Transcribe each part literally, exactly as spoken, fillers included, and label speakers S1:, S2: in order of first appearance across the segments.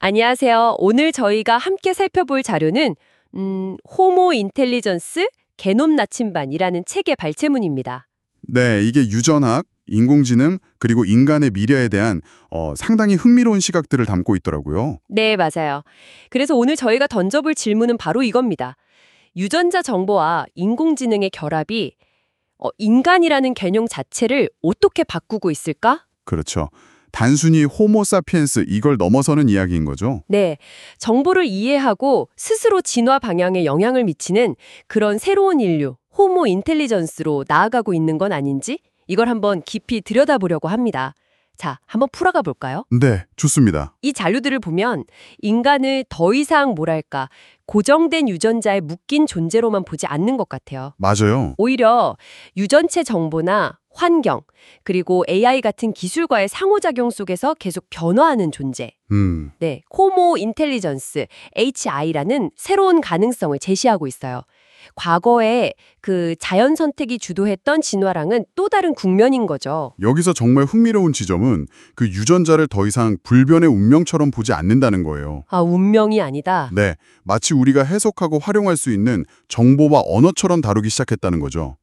S1: 안녕하세요. 오늘 저희가 함께 살펴볼 자료는 음, 호모 인텔리전스 게놈 나침반이라는 책의 발췌문입니다.
S2: 네, 이게 유전학, 인공지능, 그리고 인간의 미래에 대한 어, 상당히 흥미로운 시각들을 담고 있더라고요.
S1: 네, 맞아요. 그래서 오늘 저희가 던져볼 질문은 바로 이겁니다. 유전자 정보와 인공지능의 결합이 어, 인간이라는 개념 자체를 어떻게 바꾸고 있을까?
S2: 그렇죠. 단순히 호모사피엔스 이걸 넘어서는 이야기인 거죠.
S1: 네, 정보를 이해하고 스스로 진화 방향에 영향을 미치는 그런 새로운 인류, 호모 인텔리전스로 나아가고 있는 건 아닌지 이걸 한번 깊이 들여다보려고 합니다. 자, 한번 풀어가 볼까요?
S2: 네, 좋습니다.
S1: 이 자료들을 보면 인간을 더 이상 뭐랄까 고정된 유전자에 묶인 존재로만 보지 않는 것 같아요.
S2: 맞아요.
S1: 오히려 유전체 정보나 환경, 그리고 에이아이 같은 기술과의 상호작용 속에서 계속 변화하는 존재.
S2: 음,
S1: 네, 호모 인텔리전스, 에이치아이라는 새로운 가능성을 제시하고 있어요. 과거에 그 자연 선택이 주도했던 진화랑은 또 다른 국면인 거죠.
S2: 여기서 정말 흥미로운 지점은 그 유전자를 더 이상 불변의 운명처럼 보지 않는다는 거예요.
S1: 아, 운명이 아니다.
S2: 네, 마치 우리가 해석하고 활용할 수 있는 정보와 언어처럼 다루기 시작했다는 거죠.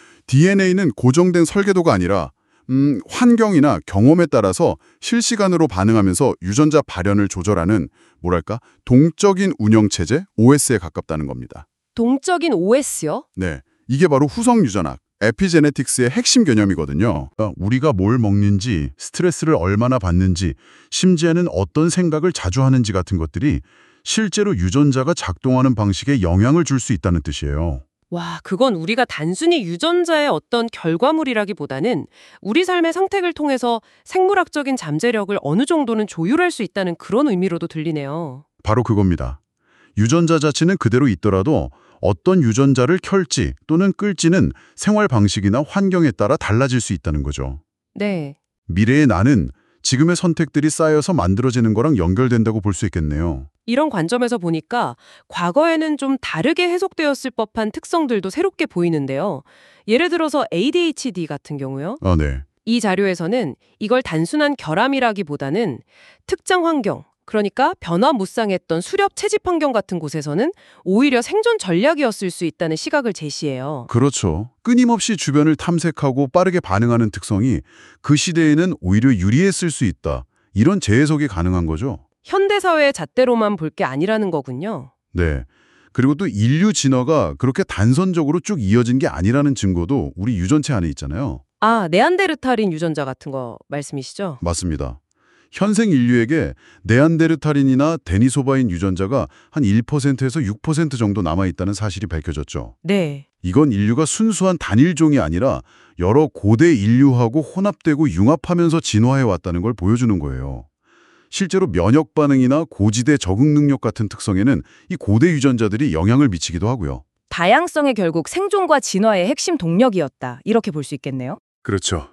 S2: 디엔에이는 고정된 설계도가 아니라 음, 환경이나 경험에 따라서 실시간으로 반응하면서 유전자 발현을 조절하는 뭐랄까 동적인 운영체제 오에스에 가깝다는 겁니다.
S1: 동적인 오에스요?
S2: 네, 이게 바로 후성 유전학, 에피제네틱스의 핵심 개념이거든요. 우리가 뭘 먹는지, 스트레스를 얼마나 받는지, 심지어는 어떤 생각을 자주 하는지 같은 것들이 실제로 유전자가 작동하는 방식에 영향을 줄 수 있다는 뜻이에요.
S3: 와, 그건 우리가 단순히 유전자의 어떤 결과물이라기보다는 우리 삶의 선택을 통해서 생물학적인 잠재력을 어느 정도는 조율할 수 있다는 그런 의미로도 들리네요.
S2: 바로 그겁니다. 유전자 자체는 그대로 있더라도 어떤 유전자를 켤지 또는 끌지는 생활 방식이나 환경에 따라 달라질 수 있다는 거죠.
S3: 네.
S2: 미래의 나는 지금의 선택들이 쌓여서 만들어지는 거랑 연결된다고 볼 수 있겠네요.
S3: 이런 관점에서 보니까 과거에는 좀 다르게 해석되었을 법한 특성들도 새롭게 보이는데요. 예를 들어서 에이디에이치디 같은 경우요.
S2: 아, 네.
S3: 이 자료에서는 이걸 단순한 결함이라기보다는 특정 환경, 그러니까 변화무쌍했던 수렵 채집 환경 같은 곳에서는 오히려 생존 전략이었을 수 있다는 시각을 제시해요.
S2: 그렇죠. 끊임없이 주변을 탐색하고 빠르게 반응하는 특성이 그 시대에는 오히려 유리했을 수 있다. 이런 재해석이 가능한 거죠.
S3: 현대사회의 잣대로만 볼 게 아니라는 거군요.
S2: 네. 그리고 또 인류 진화가 그렇게 단선적으로 쭉 이어진 게 아니라는 증거도 우리 유전체 안에 있잖아요.
S3: 아, 네안데르탈인 유전자 같은 거 말씀이시죠?
S2: 맞습니다. 현생 인류에게 네안데르탈인이나 데니소바인 유전자가 한 일 퍼센트에서 육 퍼센트 정도 남아있다는 사실이 밝혀졌죠.
S3: 네.
S2: 이건 인류가 순수한 단일종이 아니라 여러 고대 인류하고 혼합되고 융합하면서 진화해왔다는 걸 보여주는 거예요. 실제로 면역 반응이나 고지대 적응 능력 같은 특성에는 이 고대 유전자들이 영향을 미치기도 하고요.
S4: 다양성이 결국 생존과 진화의 핵심 동력이었다. 이렇게 볼 수 있겠네요.
S2: 그렇죠.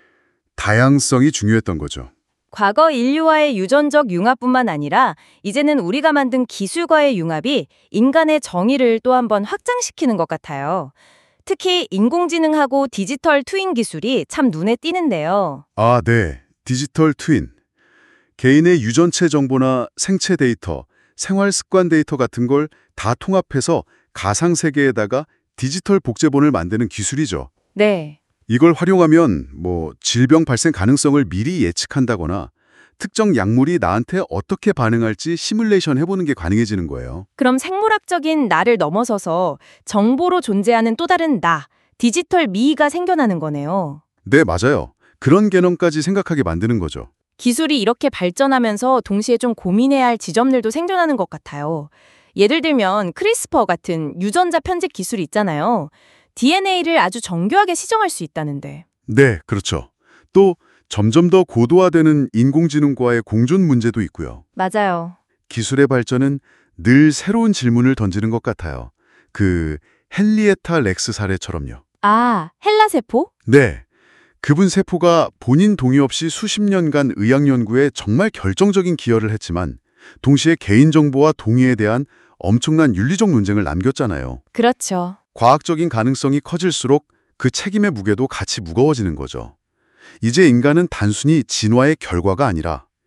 S2: 다양성이 중요했던 거죠.
S4: 과거 인류와의 유전적 융합뿐만 아니라 이제는 우리가 만든 기술과의 융합이 인간의 정의를 또 한 번 확장시키는 것 같아요. 특히 인공지능하고 디지털 트윈 기술이 참 눈에 띄는데요.
S2: 아, 네. 디지털 트윈. 개인의 유전체 정보나 생체 데이터, 생활 습관 데이터 같은 걸 다 통합해서 가상세계에다가 디지털 복제본을 만드는 기술이죠.
S4: 네.
S2: 이걸 활용하면 뭐 질병 발생 가능성을 미리 예측한다거나 특정 약물이 나한테 어떻게 반응할지 시뮬레이션 해보는 게 가능해지는 거예요.
S4: 그럼 생물학적인 나를 넘어서서 정보로 존재하는 또 다른 나, 디지털 미가 생겨나는 거네요.
S2: 네, 맞아요. 그런 개념까지 생각하게 만드는 거죠.
S4: 기술이 이렇게 발전하면서 동시에 좀 고민해야 할 지점들도 생겨나는 것 같아요. 예를 들면 크리스퍼 같은 유전자 편집 기술이 있잖아요. 디엔에이를 아주 정교하게 시정할 수 있다는데.
S2: 네, 그렇죠. 또 점점 더 고도화되는 인공지능과의 공존 문제도 있고요.
S4: 맞아요.
S2: 기술의 발전은 늘 새로운 질문을 던지는 것 같아요. 그 헨리에타 렉스 사례처럼요.
S4: 아, 헬라세포?
S2: 네. 그분 세포가 본인 동의 없이 수십 년간 의학 연구에 정말 결정적인 기여를 했지만 동시에 개인정보와 동의에 대한 엄청난 윤리적 논쟁을 남겼잖아요.
S4: 그렇죠.
S2: 과학적인 가능성이 커질수록 그 책임의 무게도 같이 무거워지는 거죠. 이제 인간은 단순히 진화의 결과가 아니라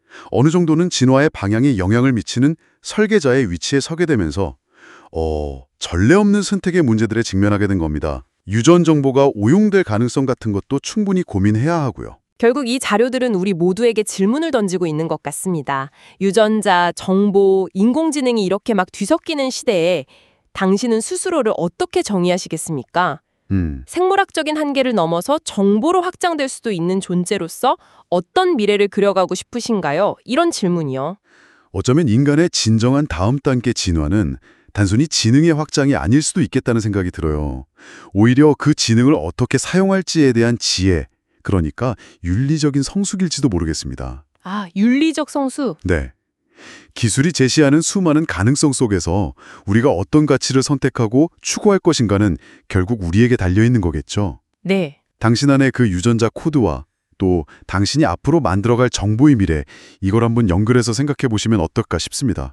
S2: 어느 정도는 진화의 방향에 영향을 미치는 설계자의 위치에 서게 되면서 어, 전례 없는 선택의 문제들에 직면하게 된 겁니다. 유전 정보가 오용될 가능성 같은 것도 충분히 고민해야 하고요.
S3: 결국 이 자료들은 우리 모두에게 질문을 던지고 있는 것 같습니다. 유전자, 정보, 인공지능이 이렇게 막 뒤섞이는 시대에 당신은 스스로를 어떻게 정의하시겠습니까?
S2: 음,
S3: 생물학적인 한계를 넘어서 정보로 확장될 수도 있는 존재로서 어떤 미래를 그려가고 싶으신가요? 이런 질문이요.
S2: 어쩌면 인간의 진정한 다음 단계 진화는 단순히 지능의 확장이 아닐 수도 있겠다는 생각이 들어요. 오히려 그 지능을 어떻게 사용할지에 대한 지혜, 그러니까 윤리적인 성숙일지도 모르겠습니다.
S3: 아, 윤리적 성수.
S2: 네. 기술이 제시하는 수많은 가능성 속에서 우리가 어떤 가치를 선택하고 추구할 것인가는 결국 우리에게 달려있는 거겠죠.
S3: 네.
S2: 당신 안의 그 유전자 코드와 또 당신이 앞으로 만들어갈 정보의 미래, 이걸 한번 연결해서 생각해 보시면 어떨까 싶습니다.